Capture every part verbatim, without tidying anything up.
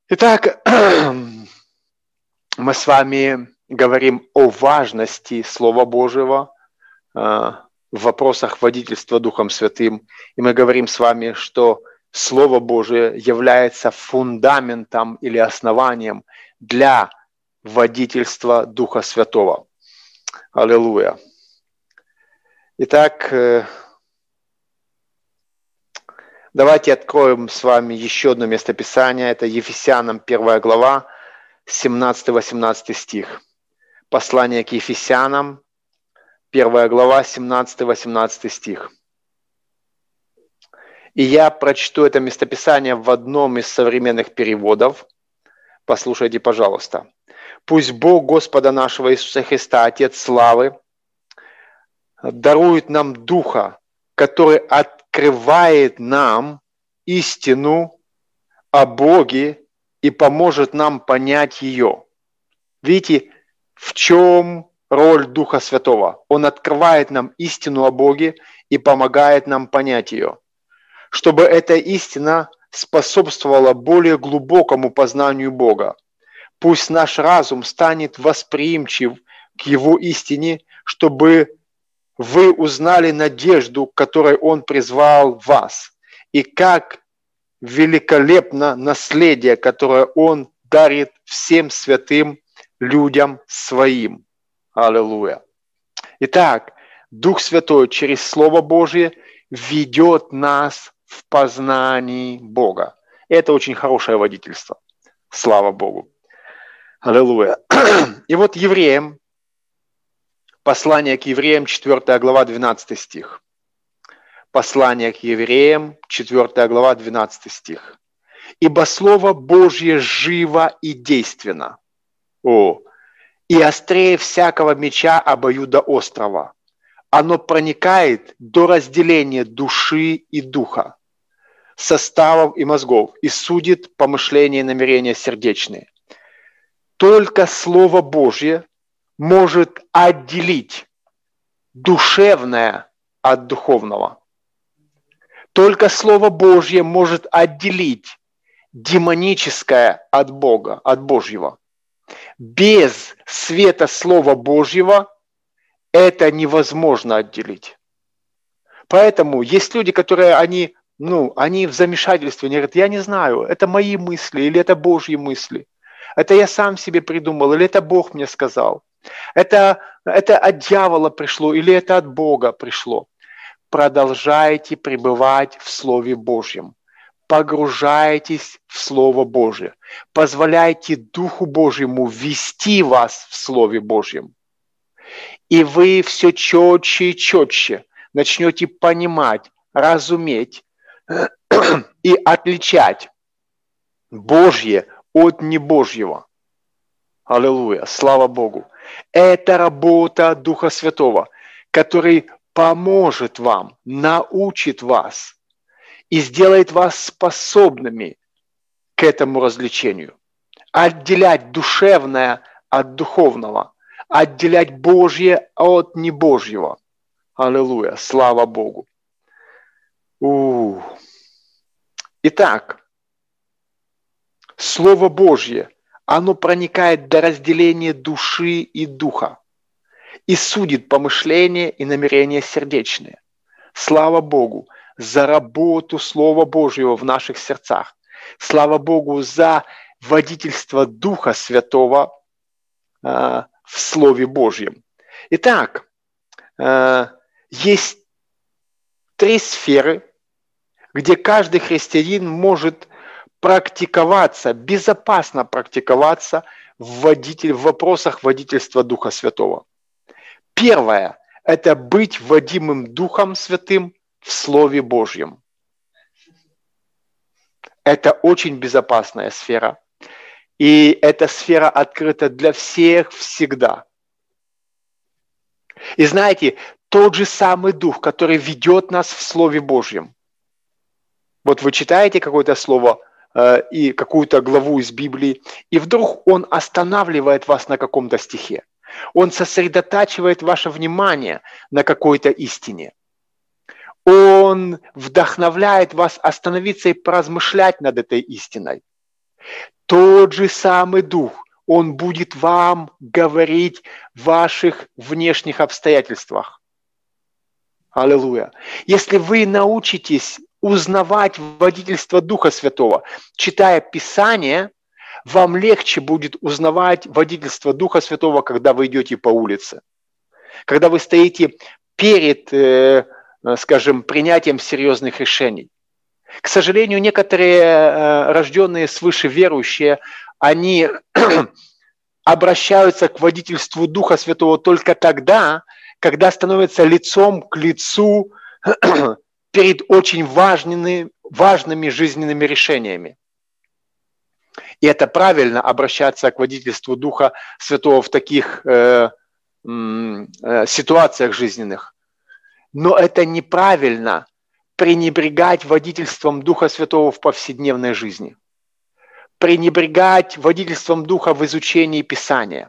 Итак, мы с вами говорим о важности Слова Божьего э, в вопросах водительства Духом Святым. И мы говорим с вами, что Слово Божие является фундаментом или основанием для водительства Духа Святого. Аллилуйя. Итак, э, давайте откроем с вами еще одно местописание. Это Ефесянам первая глава, семнадцатый-восемнадцатый стих. Послание к Ефесянам, первая глава, семнадцатый-восемнадцатый стих. И я прочту это местописание в одном из современных переводов. Послушайте, пожалуйста. «Пусть Бог Господа нашего Иисуса Христа, Отец славы, дарует нам Духа, который открывает нам истину о Боге и поможет нам понять ее». Видите, в чем роль Духа Святого? Он открывает нам истину о Боге и помогает нам понять ее, чтобы эта истина способствовала более глубокому познанию Бога. Пусть наш разум станет восприимчив к Его истине, чтобы вы узнали надежду, к которой Он призвал вас, и как великолепно наследие, которое Он дарит всем святым людям Своим. Аллилуйя. Итак, Дух Святой через Слово Божие ведет нас в познании Бога. Это очень хорошее водительство. Слава Богу. Аллилуйя. И вот Евреям, послание к Евреям, четвёртая глава, двенадцатый стих. Послание к Евреям, четвёртая глава, двенадцатый стих. «Ибо Слово Божье живо и действенно, о, и острее всякого меча обоюдоострого. Оно проникает до разделения души и духа, составов и мозгов, и судит помышления и намерения сердечные». Только Слово Божье может отделить душевное от духовного. Только Слово Божье может отделить демоническое от Бога, от Божьего. Без света Слова Божьего это невозможно отделить. Поэтому есть люди, которые они, ну, они в замешательстве, они говорят: я не знаю, это мои мысли или это Божьи мысли. Это я сам себе придумал, или это Бог мне сказал. Это, это от дьявола пришло, или это от Бога пришло. Продолжайте пребывать в Слове Божьем. Погружайтесь в Слово Божье. Позволяйте Духу Божьему вести вас в Слове Божьем. И вы все четче и четче начнете понимать, разуметь и отличать Божье от небожьего. Аллилуйя, слава Богу. Это работа Духа Святого, который поможет вам, научит вас и сделает вас способными к этому развлечению. Отделять душевное от духовного, отделять Божье от небожьего. Аллилуйя, слава Богу. У-у-у. Итак, Слово Божье, оно проникает до разделения души и духа и судит помышления и намерения сердечные. Слава Богу за работу Слова Божьего в наших сердцах. Слава Богу за водительство Духа Святого э, в Слове Божьем. Итак, э, есть три сферы, где каждый христианин может практиковаться, безопасно практиковаться в, водитель, в вопросах водительства Духа Святого. Первое – это быть водимым Духом Святым в Слове Божьем. Это очень безопасная сфера. И эта сфера открыта для всех всегда. И знаете, тот же самый Дух, который ведет нас в Слове Божьем. Вот вы читаете какое-то слово э, и какую-то главу из Библии, и вдруг он останавливает вас на каком-то стихе. Он сосредотачивает ваше внимание на какой-то истине. Он вдохновляет вас остановиться и поразмышлять над этой истиной. Тот же самый Дух, Он будет вам говорить в ваших внешних обстоятельствах. Аллилуйя. Если вы научитесь узнавать водительство Духа Святого, читая Писание, вам легче будет узнавать водительство Духа Святого, когда вы идете по улице. Когда вы стоите перед, э, скажем, принятием серьезных решений. К сожалению, некоторые э, рожденные свыше верующие, они обращаются к водительству Духа Святого только тогда, когда становятся лицом к лицу перед очень важными, важными жизненными решениями. И это правильно обращаться к водительству Духа Святого в таких э, э, ситуациях жизненных. Но это неправильно пренебрегать водительством Духа Святого в повседневной жизни. Пренебрегать водительством Духа в изучении Писания.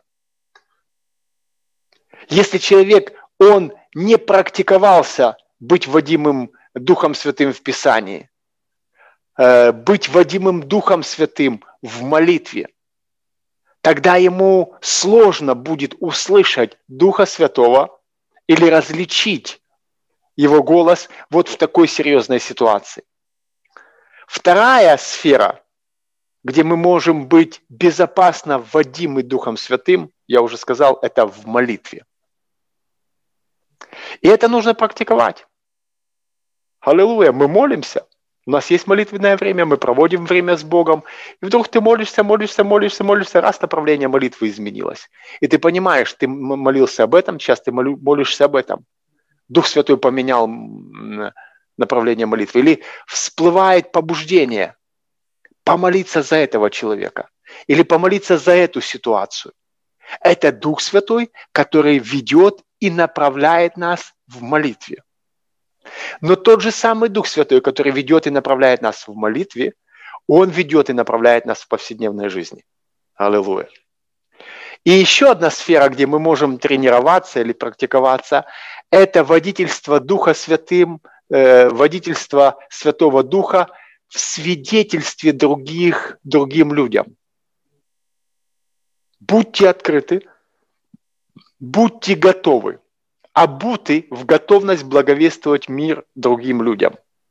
Если человек, он не практиковался быть водимым Духом Святым в Писании, быть водимым Духом Святым в молитве, тогда ему сложно будет услышать Духа Святого или различить его голос вот в такой серьезной ситуации. Вторая сфера, где мы можем быть безопасно водимы Духом Святым, я уже сказал, это в молитве. И это нужно практиковать. Аллилуйя, мы молимся. У нас есть молитвенное время, мы проводим время с Богом. И вдруг ты молишься, молишься, молишься, молишься, раз направление молитвы изменилось. И ты понимаешь, ты молился об этом, сейчас ты молишься об этом. Дух Святой поменял направление молитвы. Или всплывает побуждение помолиться за этого человека. Или помолиться за эту ситуацию. Это Дух Святой, который ведет и направляет нас в молитве. Но тот же самый Дух Святой, который ведет и направляет нас в молитве, Он ведет и направляет нас в повседневной жизни. Аллилуйя. И еще одна сфера, где мы можем тренироваться или практиковаться, это водительство Духа Святым, э, водительство Святого Духа в свидетельстве других, другим людям. Будьте открыты, будьте готовы, обуты в готовность благовествовать мир другим людям.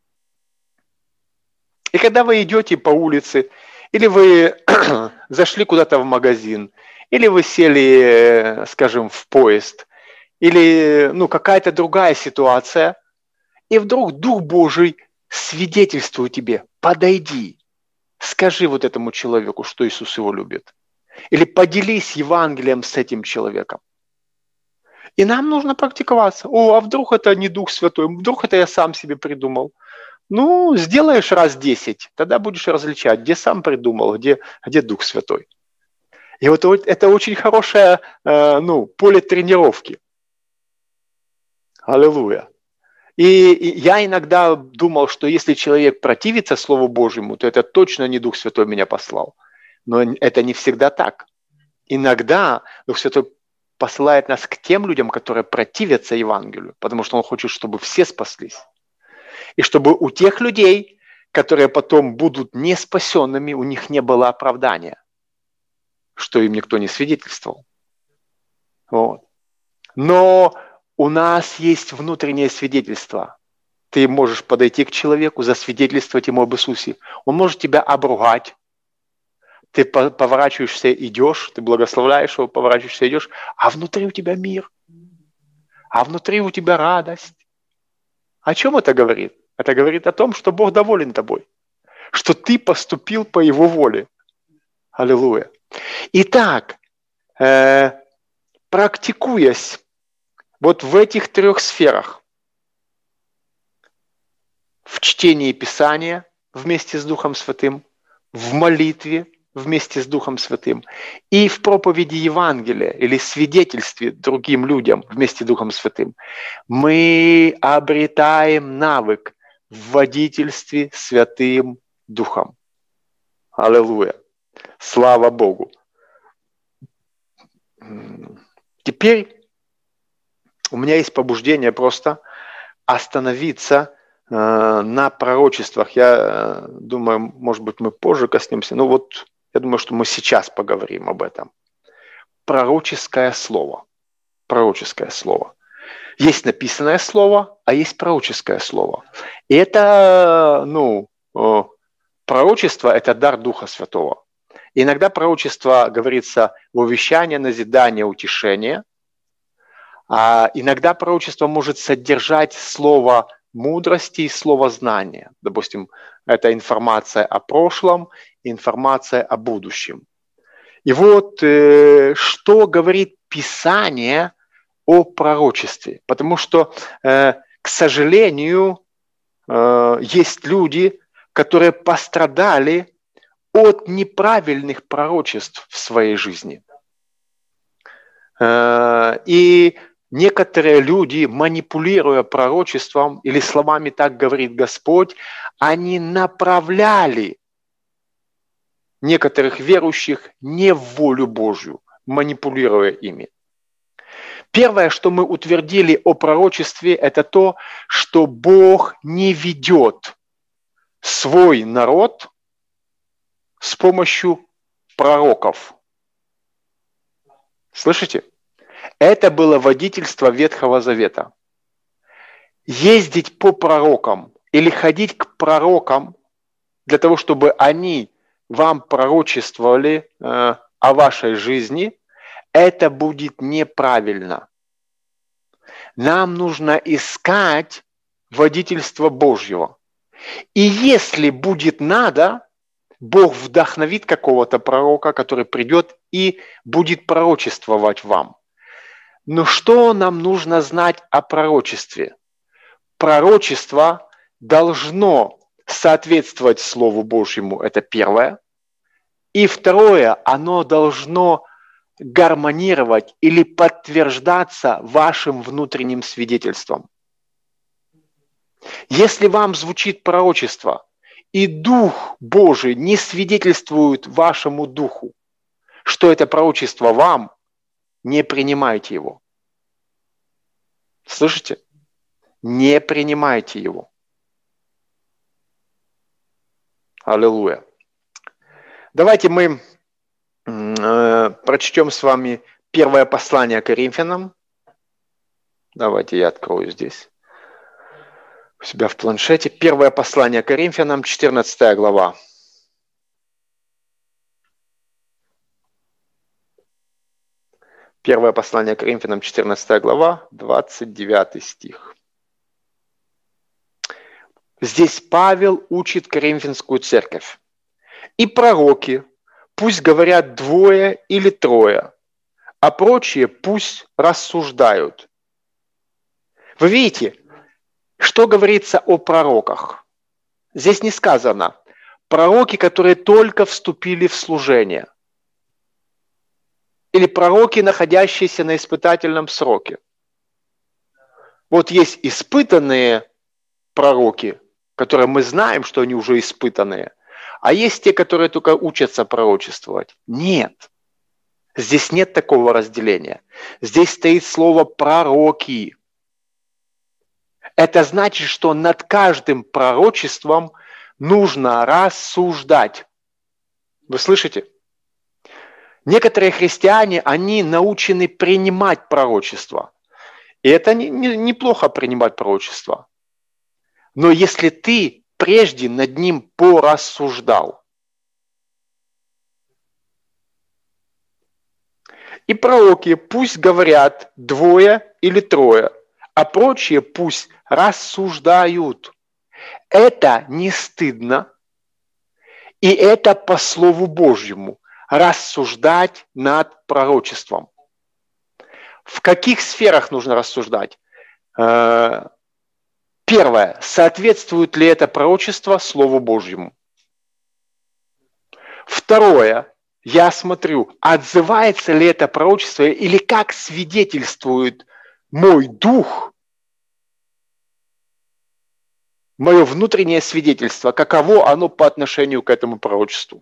И когда вы идете по улице, или вы зашли куда-то в магазин, или вы сели, скажем, в поезд, или ну, какая-то другая ситуация, и вдруг Дух Божий свидетельствует тебе, подойди, скажи вот этому человеку, что Иисус его любит. Или поделись Евангелием с этим человеком. И нам нужно практиковаться. О, а вдруг это не Дух Святой, вдруг это я сам себе придумал. Ну, сделаешь раз десять, тогда будешь различать, где сам придумал, где, где Дух Святой. И вот это очень хорошее э, ну, поле тренировки. Аллилуйя. И, и я иногда думал, что если человек противится Слову Божьему, то это точно не Дух Святой меня послал. Но это не всегда так. Иногда Дух Святой посылает нас к тем людям, которые противятся Евангелию, потому что Он хочет, чтобы все спаслись. И чтобы у тех людей, которые потом будут не спасенными, у них не было оправдания, что им никто не свидетельствовал. Вот. Но у нас есть внутреннее свидетельство. Ты можешь подойти к человеку, засвидетельствовать ему об Иисусе. Он может тебя обругать. Ты поворачиваешься, идешь, ты благословляешь его, поворачиваешься, идешь, а внутри у тебя мир, а внутри у тебя радость. О чем это говорит? Это говорит о том, что Бог доволен тобой, что ты поступил по Его воле. Аллилуйя. Итак, э, практикуясь вот в этих трех сферах, в чтении Писания вместе с Духом Святым, в молитве вместе с Духом Святым и в проповеди Евангелия или свидетельстве другим людям вместе с Духом Святым, мы обретаем навык в водительстве Святым Духом. Аллилуйя. Слава Богу. Теперь у меня есть побуждение просто остановиться э, на пророчествах. Я э, думаю, может быть, мы позже коснемся. Ну вот Я думаю, что мы сейчас поговорим об этом. Пророческое слово. Пророческое слово. Есть написанное слово, а есть пророческое слово. И это, ну, пророчество – это дар Духа Святого. Иногда пророчество говорится в увещание, назидание, утешение. А иногда пророчество может содержать слово мудрости и слово знания. Допустим, это информация о прошлом, информация о будущем. И вот э, что говорит Писание о пророчестве. Потому что, э, к сожалению, э, есть люди, которые пострадали от неправильных пророчеств в своей жизни. Э, и некоторые люди, манипулируя пророчеством или словами «так говорит Господь», они направляли некоторых верующих не в волю Божью, манипулируя ими. Первое, что мы утвердили о пророчестве, это то, что Бог не ведет свой народ с помощью пророков. Слышите? Это было водительство Ветхого Завета. Ездить по пророкам или ходить к пророкам для того, чтобы они вам пророчествовали э, о вашей жизни, это будет неправильно. Нам нужно искать водительство Божьего. И если будет надо, Бог вдохновит какого-то пророка, который придет и будет пророчествовать вам. Но что нам нужно знать о пророчестве? Пророчество должно соответствовать Слову Божьему, это первое. И второе, оно должно гармонировать или подтверждаться вашим внутренним свидетельством. Если вам звучит пророчество, и Дух Божий не свидетельствует вашему духу, что это пророчество вам, не принимайте его. Слышите? Не принимайте его. Аллилуйя. Давайте мы э, прочтем с вами первое послание Коринфянам. Давайте я открою здесь у себя в планшете. Первое послание Коринфянам, четырнадцатая глава. Первое послание Коринфянам, четырнадцатая глава, двадцать девятый стих. Здесь Павел учит Коринфянскую церковь. И пророки пусть говорят двое или трое, а прочие пусть рассуждают. Вы видите, что говорится о пророках? Здесь не сказано пророки, которые только вступили в служение, или пророки, находящиеся на испытательном сроке. Вот есть испытанные пророки, которые мы знаем, что они уже испытанные, а есть те, которые только учатся пророчествовать. Нет. Здесь нет такого разделения. Здесь стоит слово «пророки». Это значит, что над каждым пророчеством нужно рассуждать. Вы слышите? Некоторые христиане, они научены принимать пророчество. И это не, не, неплохо принимать пророчество. Но если ты прежде над ним порассуждал, и пророки пусть говорят двое или трое, а прочие пусть рассуждают. Это не стыдно, и это по Слову Божьему. Рассуждать над пророчеством. В каких сферах нужно рассуждать? Первое. Соответствует ли это пророчество Слову Божьему? Второе. Я смотрю, отзывается ли это пророчество или как свидетельствует мой дух, мое внутреннее свидетельство, каково оно по отношению к этому пророчеству.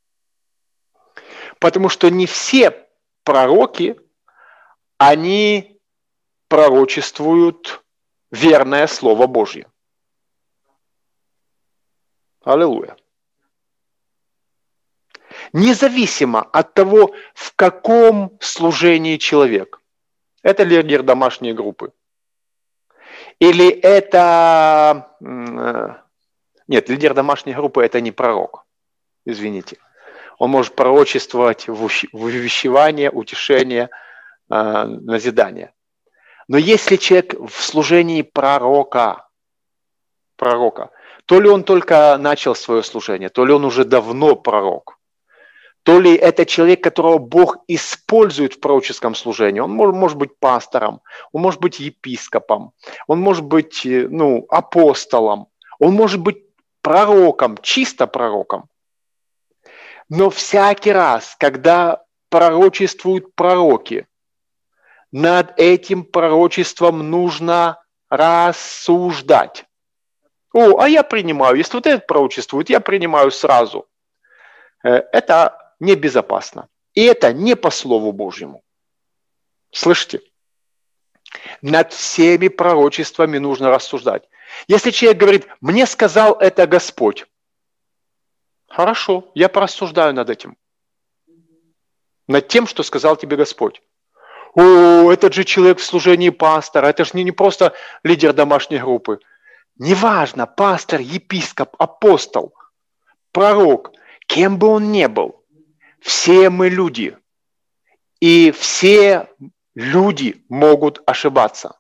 Потому что не все пророки, они пророчествуют верное Слово Божье. Аллилуйя. Независимо от того, в каком служении человек. Это лидер домашней группы. Или это... Нет, лидер домашней группы – это не пророк. Извините. Он может пророчествовать в увещевание, утешение, назидание. Но если человек в служении пророка, пророка, то ли он только начал свое служение, то ли он уже давно пророк, то ли это человек, которого Бог использует в пророческом служении. Он может, может быть пастором, он может быть епископом, он может быть ну, апостолом, он может быть пророком, чисто пророком. Но всякий раз, когда пророчествуют пророки, над этим пророчеством нужно рассуждать. О, а я принимаю, если вот это пророчествует, я принимаю сразу. Это небезопасно. И это не по Слову Божьему. Слышите? Над всеми пророчествами нужно рассуждать. Если человек говорит, мне сказал это Господь, хорошо, я порассуждаю над этим. Над тем, что сказал тебе Господь. О, этот же человек в служении пастора, это же не, не просто лидер домашней группы. Неважно, пастор, епископ, апостол, пророк, кем бы он ни был, все мы люди. И все люди могут ошибаться.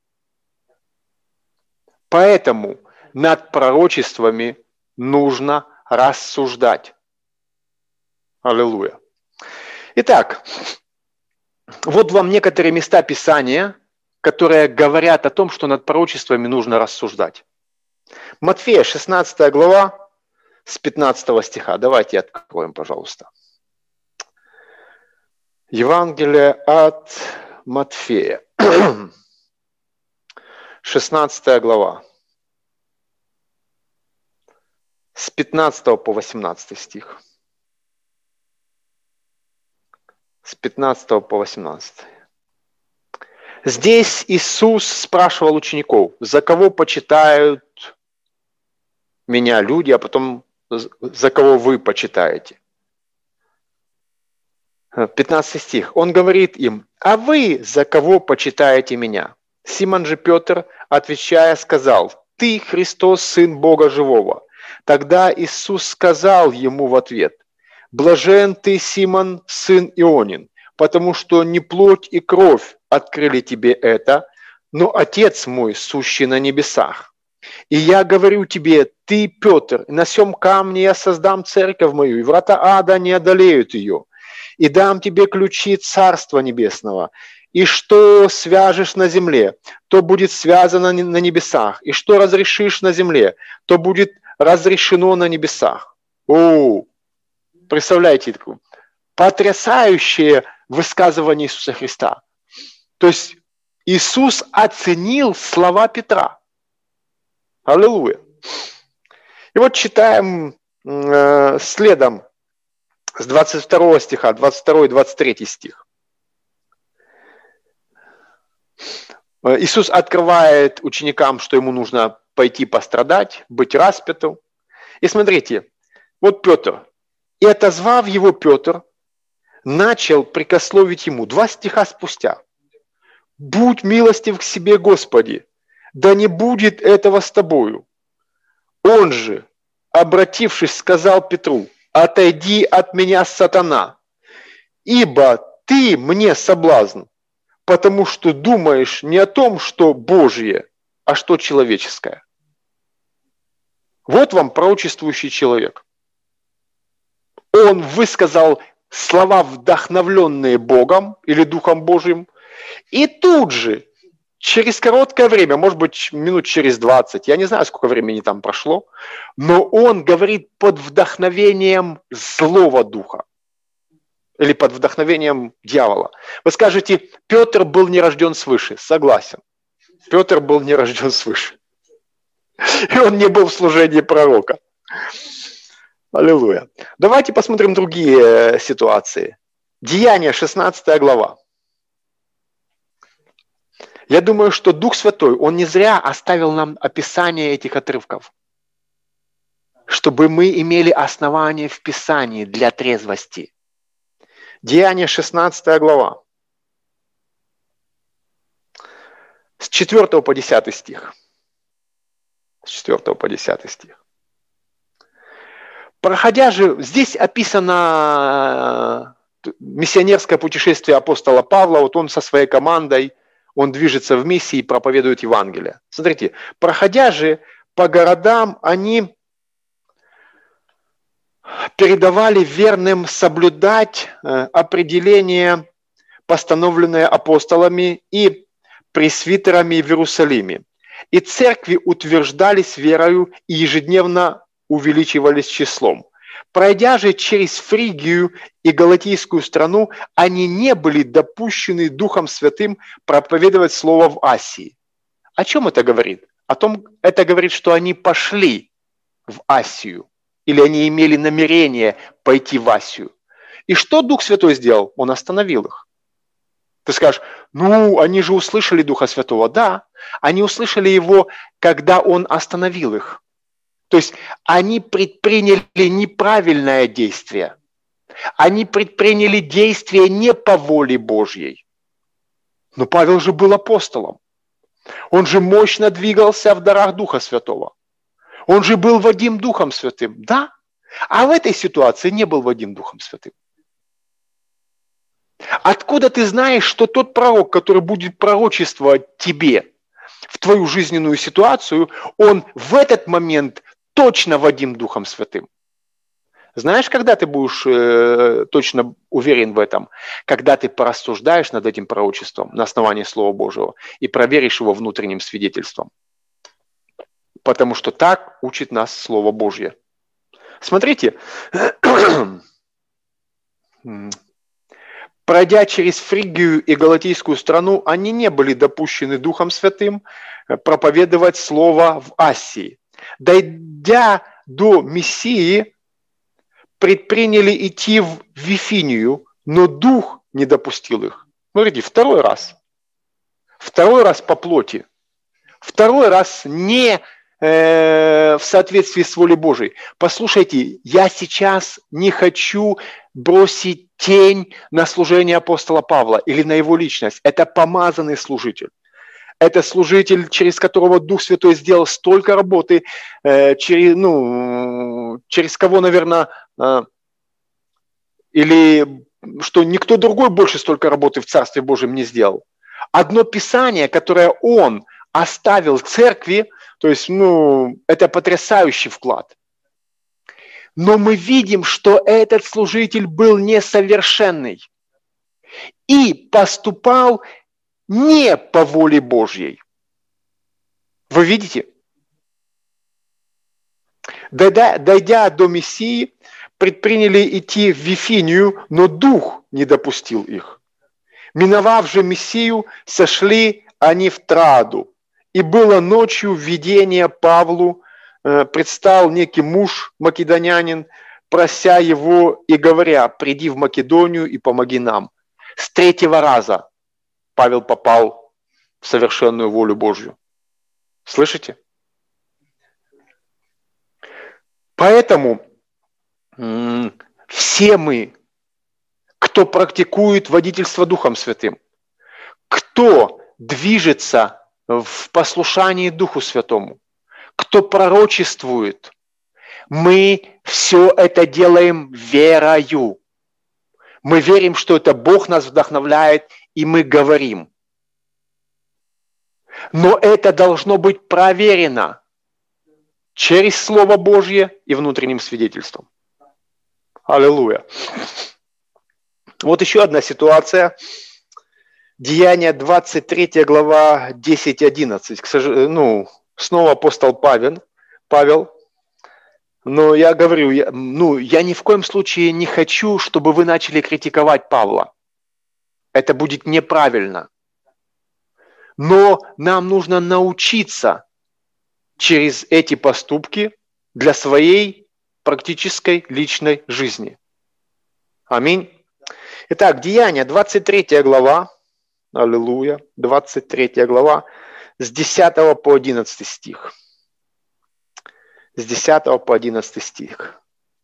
Поэтому над пророчествами нужно рассуждать. Аллилуйя. Итак, вот вам некоторые места Писания, которые говорят о том, что над пророчествами нужно рассуждать. Матфея, шестнадцатая глава, с пятнадцатого стиха. Давайте откроем, пожалуйста. Евангелие от Матфея, шестнадцатая глава, с пятнадцатого по восемнадцатый стих. С пятнадцатого по восемнадцатый. Здесь Иисус спрашивал учеников, за кого почитают меня люди, а потом за кого вы почитаете. пятнадцатый стих. Он говорит им, а вы за кого почитаете меня? Симон же Петр, отвечая, сказал, ты Христос, Сын Бога Живого. Тогда Иисус сказал ему в ответ, блажен ты, Симон, сын Ионин, потому что не плоть и кровь открыли тебе это, но Отец мой, сущий на небесах. И я говорю тебе, ты, Петр, на сем камне я создам церковь мою, и врата ада не одолеют ее. И дам тебе ключи Царства Небесного. И что свяжешь на земле, то будет связано на небесах. И что разрешишь на земле, то будет разрешено на небесах. О, представляете, потрясающее высказывание Иисуса Христа. То есть Иисус оценил слова Петра. Аллилуйя. И вот читаем э, следом с двадцать второго стиха, двадцать второй и двадцать третий стих. Иисус открывает ученикам, что ему нужно пойти пострадать, быть распятым. И смотрите, вот Петр. И отозвав его Петр, начал прикословить ему два стиха спустя. «Будь милостив к себе, Господи, да не будет этого с тобою». Он же, обратившись, сказал Петру, «Отойди от меня, сатана, ибо ты мне соблазн, потому что думаешь не о том, что Божье, а что человеческое». Вот вам пророчествующий человек. Он высказал слова, вдохновленные Богом или Духом Божьим, и тут же, через короткое время, может быть, минут через двадцать, я не знаю, сколько времени там прошло, но он говорит под вдохновением злого духа или под вдохновением дьявола. Вы скажете, Петр был не рожден свыше. Согласен. Петр был не рожден свыше. И он не был в служении пророка. Аллилуйя. Давайте посмотрим другие ситуации. Деяния, шестнадцатая глава. Я думаю, что Дух Святой, Он не зря оставил нам описание этих отрывков. чтобы мы имели основание в Писании для трезвости. Деяния шестнадцатая глава. С четвёртого по десятый стих. С четвёртого по десятый стих. Проходя же, здесь описано миссионерское путешествие апостола Павла. Вот он со своей командой, он движется в миссии и проповедует Евангелие. Смотрите, проходя же по городам, они передавали верным соблюдать определение, постановленное апостолами и пресвитерами в Иерусалиме. И церкви утверждались верою и ежедневно увеличивались числом. Пройдя же через Фригию и Галатийскую страну, они не были допущены Духом Святым проповедовать Слово в Асии. О чем это говорит? О том, это говорит, что они пошли в Асию, или они имели намерение пойти в Асию. И что Дух Святой сделал? Он остановил их. Ты скажешь, ну, они же услышали Духа Святого. Да, они услышали Его, когда Он остановил их. То есть они предприняли неправильное действие. Они предприняли действие не по воле Божьей. Но Павел же был апостолом. Он же мощно двигался в дарах Духа Святого. Он же был водим Духом Святым. Да, а в этой ситуации не был водим Духом Святым. Откуда ты знаешь, что тот пророк, который будет пророчествовать тебе в твою жизненную ситуацию, он в этот момент точно водим Духом Святым? Знаешь, когда ты будешь э, точно уверен в этом? Когда ты порассуждаешь над этим пророчеством на основании Слова Божьего и проверишь его внутренним свидетельством. Потому что так учит нас Слово Божье. Смотрите. Пройдя через Фригию и Галатийскую страну, они не были допущены Духом Святым проповедовать Слово в Асии. Дойдя до Мессии, предприняли идти в Вифинию, но Дух не допустил их. Смотрите, второй раз. Второй раз по плоти. Второй раз не э, в соответствии с волей Божией. Послушайте, я сейчас не хочу бросить тень на служение апостола Павла или на его личность. Это помазанный служитель. Это служитель, через которого Дух Святой сделал столько работы, э, через, ну, через кого, наверное, э, или что никто другой больше столько работы в Царстве Божьем не сделал. Одно Писание, которое он оставил в церкви, то есть, ну, это потрясающий вклад. Но мы видим, что этот служитель был несовершенный и поступал не по воле Божьей. Вы видите? Дойдя, дойдя до Мессии, предприняли идти в Вифинию, но Дух не допустил их. Миновав же Мессию, сошли они в Троаду. И было ночью видение Павлу, предстал некий муж македонянин, прося его и говоря: приди в Македонию и помоги нам. С третьего раза Павел попал в совершенную волю Божью. Слышите? Поэтому все мы, кто практикует водительство Духом Святым, кто движется в послушании Духу Святому, кто пророчествует, мы все это делаем верою. Мы верим, что это Бог нас вдохновляет, и мы говорим. Но это должно быть проверено через Слово Божье и внутренним свидетельством. Аллилуйя. Вот еще одна ситуация. Деяния двадцать третья глава десять-одиннадцать. К сожалению, ну, снова апостол Павел. Павел. Но я говорю, я, ну, я ни в коем случае не хочу, чтобы вы начали критиковать Павла. Это будет неправильно. Но нам нужно научиться через эти поступки для своей практической личной жизни. Аминь. Итак, Деяния, двадцать третья глава, аллилуйя, двадцать третья глава, с десятого по одиннадцатый стих. с десятого по одиннадцатый стих.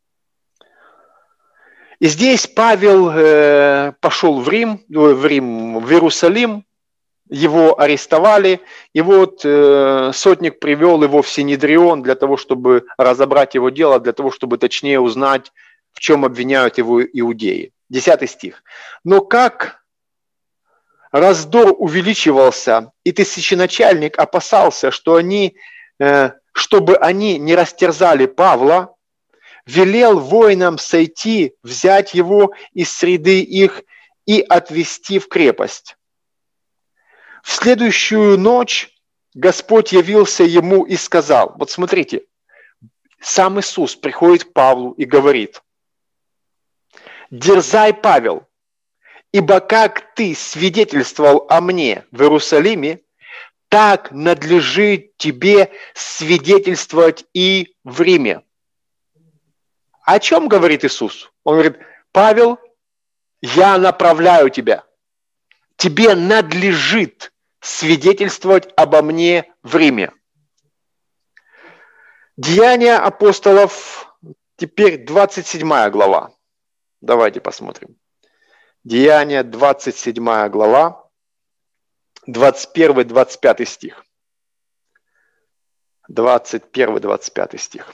И здесь Павел э, пошел в Рим, в Рим, в Иерусалим, его арестовали, и вот э, сотник привел его в Синедрион для того, чтобы разобрать его дело, для того, чтобы точнее узнать, в чем обвиняют его иудеи. Десятый стих. «Но как раздор увеличивался, и тысяченачальник опасался, что они, э, чтобы они не растерзали Павла, велел воинам сойти, взять его из среды их и отвести в крепость. В следующую ночь Господь явился ему и сказал», вот смотрите, сам Иисус приходит к Павлу и говорит: «Дерзай, Павел, ибо как ты свидетельствовал о мне в Иерусалиме, так надлежит тебе свидетельствовать и в Риме». О чем говорит Иисус? Он говорит: «Павел, я направляю тебя. Тебе надлежит свидетельствовать обо мне в Риме». Деяния апостолов, теперь двадцать седьмая глава. Давайте посмотрим. Деяния, двадцать седьмая глава, двадцать первый двадцать пятый стих. двадцать первый двадцать пятый стих.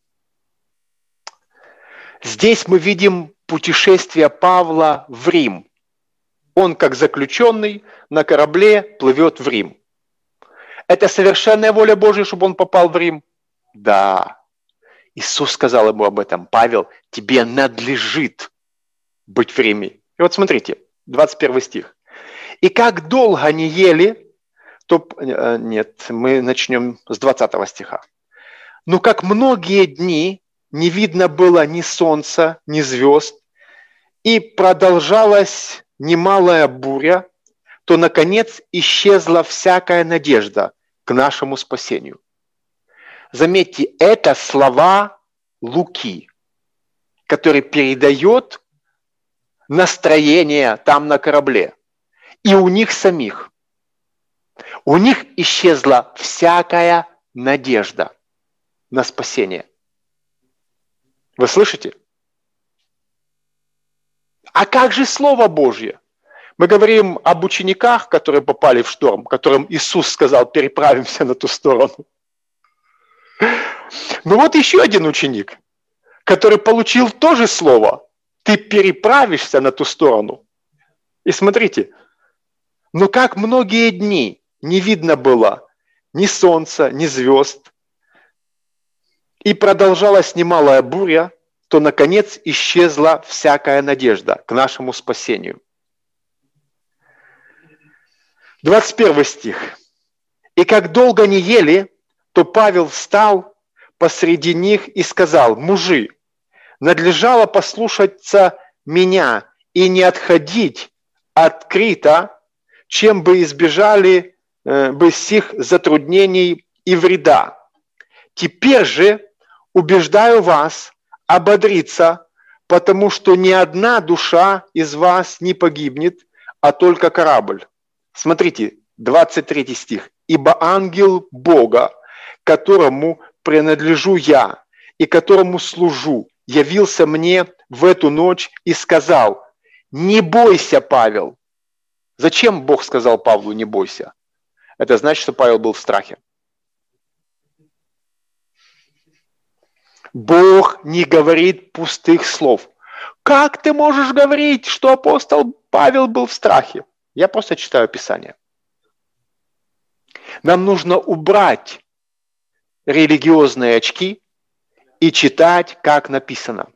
Здесь мы видим путешествие Павла в Рим. Он, как заключенный, на корабле плывет в Рим. Это совершенная воля Божья, чтобы он попал в Рим? Да. Иисус сказал ему об этом: «Павел, тебе надлежит быть в Риме». И вот смотрите, двадцать первый стих. «И как долго они ели», то, нет, мы начнем с двадцатого стиха. «Ну, как многие дни не видно было ни солнца, ни звезд, и продолжалась немалая буря, то, наконец, исчезла всякая надежда к нашему спасению». Заметьте, это слова Луки, который передает настроение там на корабле. И у них самих. У них исчезла всякая надежда на спасение. Вы слышите? А как же Слово Божье? Мы говорим об учениках, которые попали в шторм, которым Иисус сказал: «Переправимся на ту сторону». Ну вот еще один ученик, который получил то же слово: «Ты переправишься на ту сторону». И смотрите, ну как многие дни не видно было ни солнца, ни звезд, и продолжалась немалая буря, то, наконец, исчезла всякая надежда к нашему спасению. двадцать первый стих. «И как долго не ели, то Павел встал посреди них и сказал: мужи, надлежало послушаться меня и не отходить от Крита, чем бы избежали э, бы сих затруднений и вреда. Теперь же убеждаю вас ободриться, потому что ни одна душа из вас не погибнет, а только корабль». Смотрите, двадцать третий стих. «Ибо ангел Бога, которому принадлежу я и которому служу, явился мне в эту ночь и сказал: не бойся, Павел». Зачем Бог сказал Павлу: не бойся? Это значит, что Павел был в страхе. Бог не говорит пустых слов. Как ты можешь говорить, что апостол Павел был в страхе? Я просто читаю Писание. Нам нужно убрать религиозные очки и читать, как написано.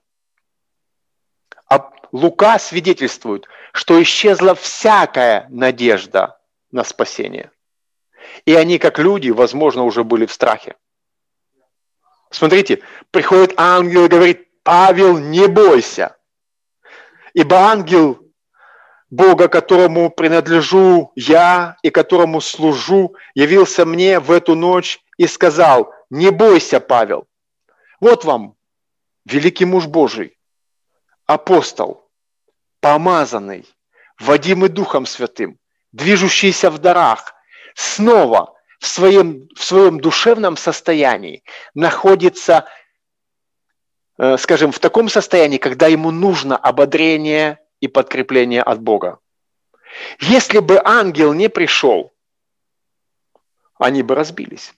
А Лука свидетельствует, что исчезла всякая надежда на спасение. И они, как люди, возможно, уже были в страхе. Смотрите, приходит ангел и говорит: Павел, не бойся, ибо ангел Бога, которому принадлежу я и которому служу, явился мне в эту ночь и сказал: не бойся, Павел. Вот вам великий муж Божий, апостол, помазанный, водимый Духом Святым, движущийся в дарах, снова в своем, в своем душевном состоянии находится, э, скажем, в таком состоянии, когда ему нужно ободрение и подкрепление от Бога. Если бы ангел не пришел, они бы разбились.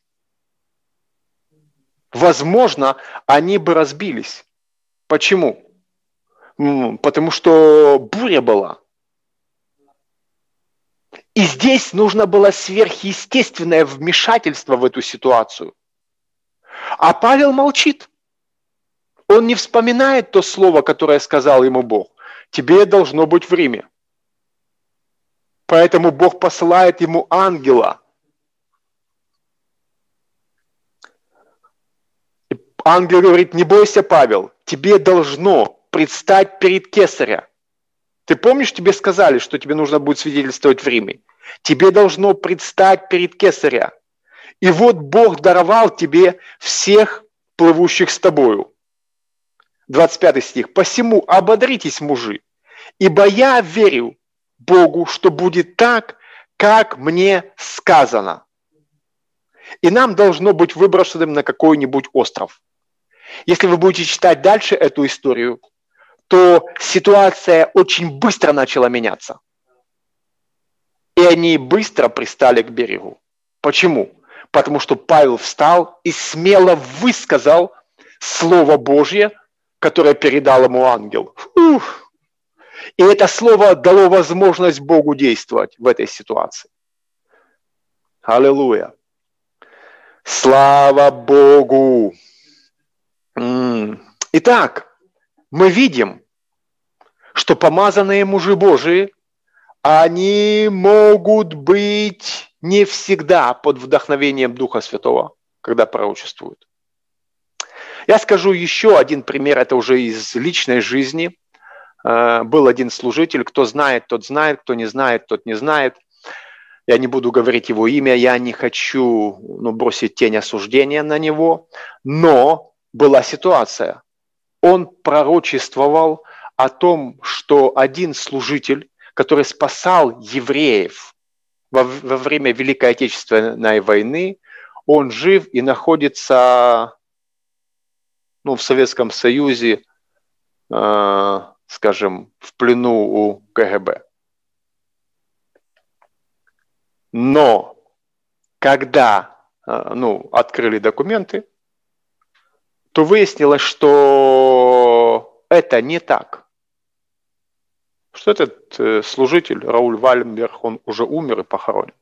Возможно, они бы разбились. Почему? Потому что буря была. И здесь нужно было сверхъестественное вмешательство в эту ситуацию. А Павел молчит. Он не вспоминает то слово, которое сказал ему Бог. Тебе должно быть в Риме. Поэтому Бог посылает ему ангела. И ангел говорит: не бойся, Павел, тебе должно предстать перед Кесаря. Ты помнишь, тебе сказали, что тебе нужно будет свидетельствовать в Риме? Тебе должно предстать перед Кесаря. И вот Бог даровал тебе всех плывущих с тобою. двадцать пятый стих. «Посему ободритесь, мужи, ибо я верю Богу, что будет так, как мне сказано». И нам должно быть выброшенным на какой-нибудь остров. Если вы будете читать дальше эту историю, то ситуация очень быстро начала меняться. И они быстро пристали к берегу. Почему? Потому что Павел встал и смело высказал Слово Божье, которое передал ему ангел. Ух! И это слово дало возможность Богу действовать в этой ситуации. Аллилуйя! Слава Богу! Итак, мы видим, что помазанные мужи Божии, они могут быть не всегда под вдохновением Духа Святого, когда пророчествуют. Я скажу еще один пример, это уже из личной жизни. Был один служитель, кто знает, тот знает, кто не знает, тот не знает. Я не буду говорить его имя, я не хочу ну, бросить тень осуждения на него, но была ситуация. Он пророчествовал о том, что один служитель, который спасал евреев во, во время Великой Отечественной войны, он жив и находится ну, в Советском Союзе, э, скажем, в плену у ка гэ бэ. Но когда э, ну, открыли документы, то выяснилось, что это не так. Что этот э, служитель, Рауль Вальмберг, он уже умер и похоронен.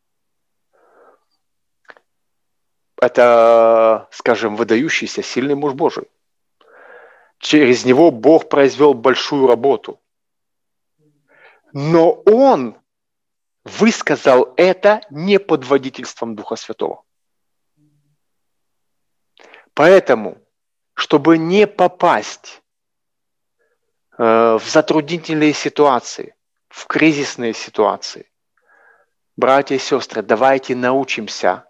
Это, скажем, выдающийся, сильный муж Божий. Через него Бог произвел большую работу. Но он высказал это не под водительством Духа Святого. Поэтому, чтобы не попасть э, в затруднительные ситуации, в кризисные ситуации, братья и сестры, давайте научимся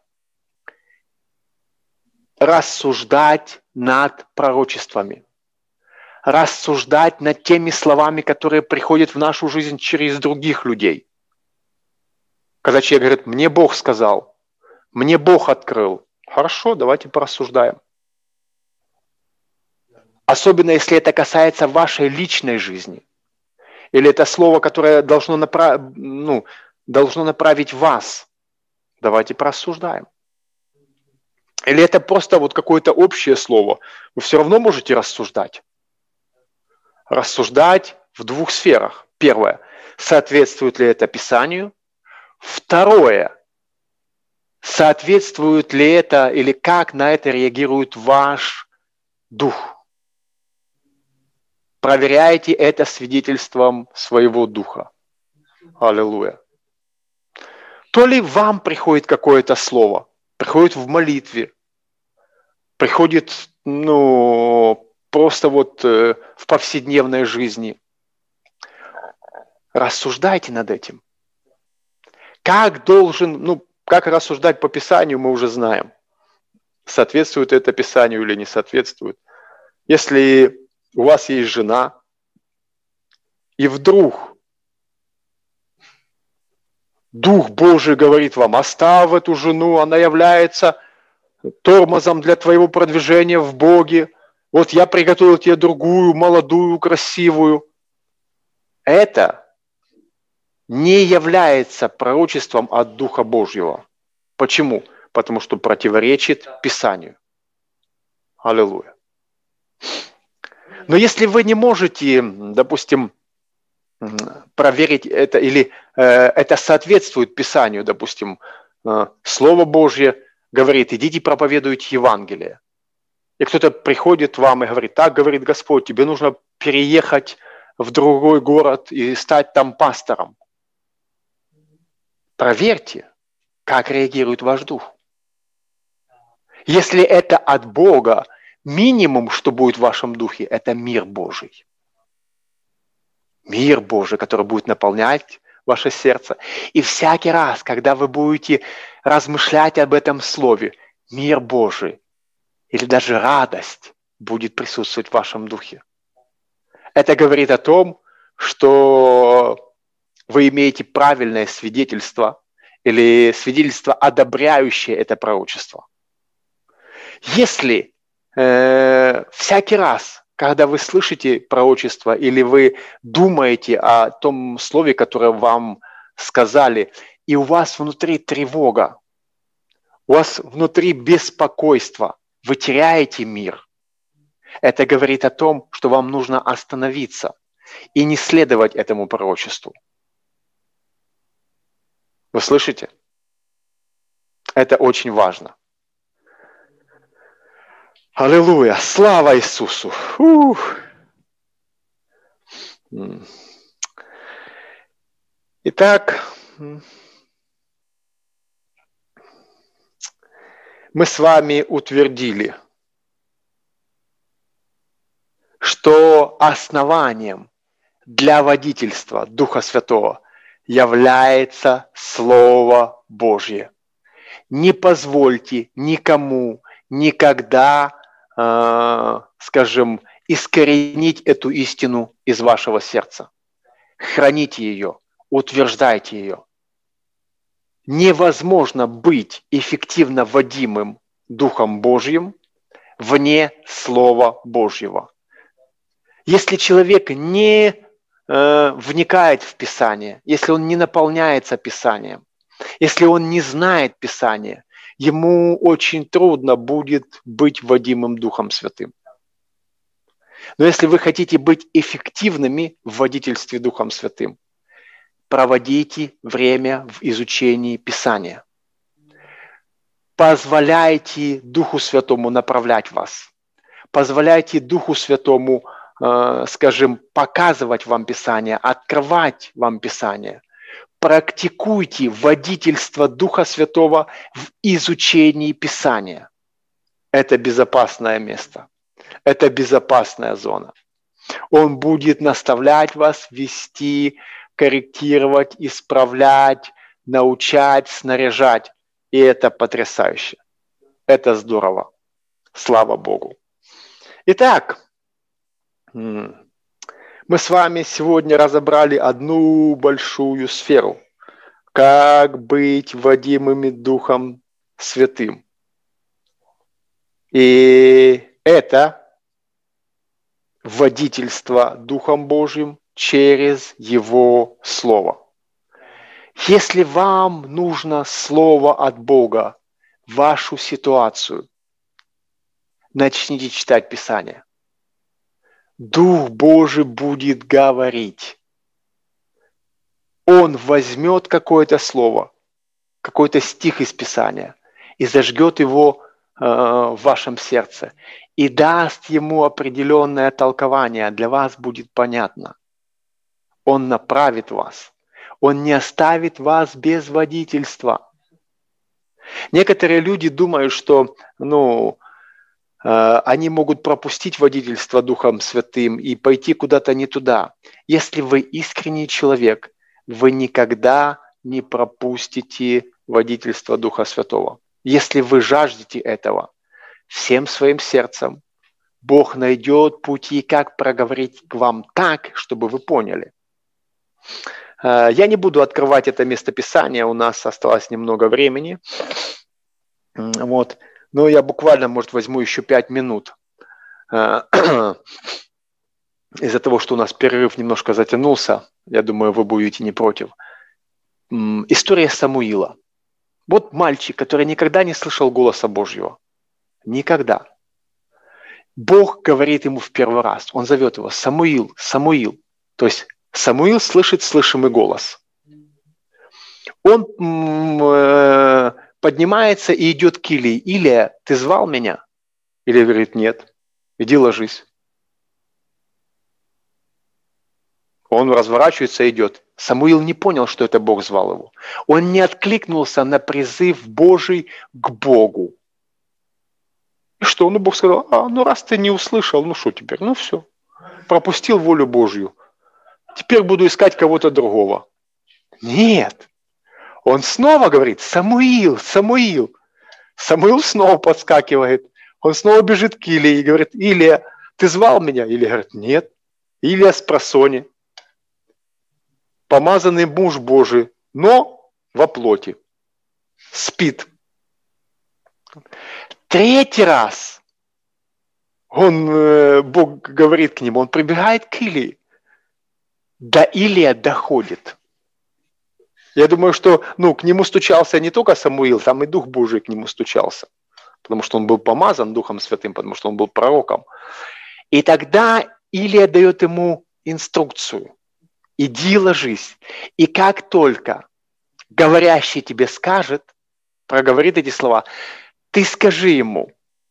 рассуждать над пророчествами, рассуждать над теми словами, которые приходят в нашу жизнь через других людей. Когда человек говорит: мне Бог сказал, мне Бог открыл. Хорошо, давайте порассуждаем. Особенно, если это касается вашей личной жизни. Или это слово, которое должно, направ... ну, должно направить вас. Давайте порассуждаем. Или это просто вот какое-то общее слово. Вы все равно можете рассуждать. Рассуждать в двух сферах. Первое. Соответствует ли это Писанию? Второе. Соответствует ли это или как на это реагирует ваш дух? Проверяйте это свидетельством своего духа. Аллилуйя. То ли вам приходит какое-то слово, приходит в молитве, приходит, ну, просто вот э, в повседневной жизни. Рассуждайте над этим. Как должен, ну, как рассуждать по Писанию, мы уже знаем. Соответствует это Писанию или не соответствует. Если у вас есть жена, и вдруг Дух Божий говорит вам: оставь эту жену, она является тормозом для твоего продвижения в Боге. Вот я приготовил тебе другую, молодую, красивую. Это не является пророчеством от Духа Божьего. Почему? Потому что противоречит Писанию. Аллилуйя. Но если вы не можете, допустим, проверить это, или э, это соответствует Писанию, допустим, э, Слово Божье говорит: идите проповедуйте Евангелие. И кто-то приходит к вам и говорит: так говорит Господь, тебе нужно переехать в другой город и стать там пастором. Проверьте, как реагирует ваш дух. Если это от Бога, минимум, что будет в вашем духе, это мир Божий. Мир Божий, который будет наполнять ваше сердце. И всякий раз, когда вы будете размышлять об этом слове, мир Божий или даже радость будет присутствовать в вашем духе. Это говорит о том, что вы имеете правильное свидетельство или свидетельство, одобряющее это пророчество. Если э, всякий раз, когда вы слышите пророчество или вы думаете о том слове, которое вам сказали, и у вас внутри тревога, у вас внутри беспокойство, вы теряете мир, это говорит о том, что вам нужно остановиться и не следовать этому пророчеству. Вы слышите? Это очень важно. Аллилуйя! Слава Иисусу! Ух. Итак, мы с вами утвердили, что основанием для водительства Духа Святого является Слово Божье. Не позвольте никому никогда, э, скажем, искоренить эту истину из вашего сердца. Храните ее, утверждайте ее. Невозможно быть эффективно водимым Духом Божьим вне Слова Божьего. Если человек не э, вникает в Писание, если он не наполняется Писанием, если он не знает Писания, ему очень трудно будет быть водимым Духом Святым. Но если вы хотите быть эффективными в водительстве Духом Святым, проводите время в изучении Писания. Позволяйте Духу Святому направлять вас. Позволяйте Духу Святому, э, скажем, показывать вам Писание, открывать вам Писание. Практикуйте водительство Духа Святого в изучении Писания. Это безопасное место. Это безопасная зона. Он будет наставлять вас, вести, корректировать, исправлять, научать, снаряжать. И это потрясающе. Это здорово. Слава Богу. Итак, мы с вами сегодня разобрали одну большую сферу. Как быть водимыми Духом Святым. И это водительство Духом Божьим через Его Слово. Если вам нужно Слово от Бога в вашу ситуацию, начните читать Писание. Дух Божий будет говорить. Он возьмет какое-то слово, какой-то стих из Писания и зажгет его э, в вашем сердце и даст ему определенное толкование. Для вас будет понятно. Он направит вас. Он не оставит вас без водительства. Некоторые люди думают, что ну, они могут пропустить водительство Духом Святым и пойти куда-то не туда. Если вы искренний человек, вы никогда не пропустите водительство Духа Святого. Если вы жаждете этого всем своим сердцем, Бог найдет пути, как проговорить к вам так, чтобы вы поняли. Я не буду открывать это местописание, у нас осталось немного времени. Вот. Но я буквально, может, возьму еще пять минут. Из-за того, что у нас перерыв немножко затянулся, я думаю, вы будете не против. История Самуила. Вот мальчик, который никогда не слышал голоса Божьего. Никогда. Бог говорит ему в первый раз. Он зовет его Самуил, Самуил. То есть Самуил слышит слышимый голос. Он э, поднимается и идет к Илии. Илия, ты звал меня? Илия говорит, нет, иди ложись. Он разворачивается и идет. Самуил не понял, что это Бог звал его. Он не откликнулся на призыв Божий к Богу. И что? Ну, Бог сказал, а, ну раз ты не услышал, ну что теперь? Ну все, пропустил волю Божью. Теперь буду искать кого-то другого. Нет. Он снова говорит, Самуил, Самуил. Самуил снова подскакивает. Он снова бежит к Илии и говорит, Илия, ты звал меня? Илия говорит, нет. Илия спросони. Помазанный муж Божий, но во плоти. Спит. Третий раз он, Бог говорит к нему, он прибегает к Илии. До Илия доходит. Я думаю, что ну, к нему стучался не только Самуил, там и Дух Божий к нему стучался. Потому что он был помазан Духом Святым, потому что он был пророком. И тогда Илия дает ему инструкцию. Иди ложись. И как только говорящий тебе скажет, проговорит эти слова, ты скажи ему,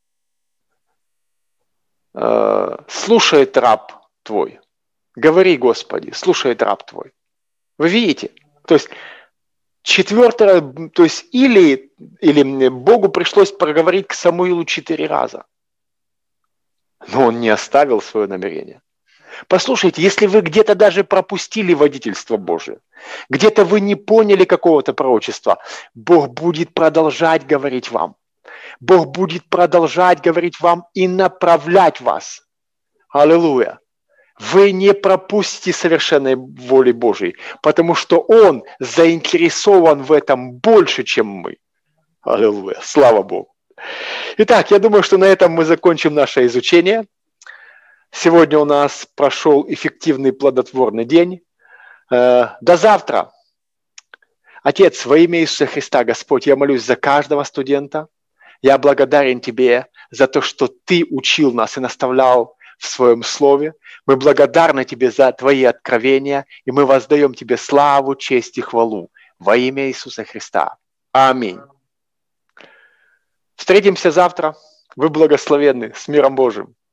э, слушает раб твой. Говори, Господи, слушает раб твой. Вы видите? То есть четвертое, то есть или, или Богу пришлось проговорить к Самуилу четыре раза. Но он не оставил свое намерение. Послушайте, если вы где-то даже пропустили водительство Божие, где-то вы не поняли какого-то пророчества, Бог будет продолжать говорить вам. Бог будет продолжать говорить вам и направлять вас. Аллилуйя. Вы не пропустите совершенной воли Божией, потому что Он заинтересован в этом больше, чем мы. Аллилуйя. Слава Богу. Итак, я думаю, что на этом мы закончим наше изучение. Сегодня у нас прошел эффективный плодотворный день. До завтра. Отец, во имя Иисуса Христа, Господь, я молюсь за каждого студента. Я благодарен Тебе за то, что Ты учил нас и наставлял в Своем Слове. Мы благодарны Тебе за Твои откровения, и мы воздаем Тебе славу, честь и хвалу во имя Иисуса Христа. Аминь. Встретимся завтра. Вы благословенны. С миром Божьим.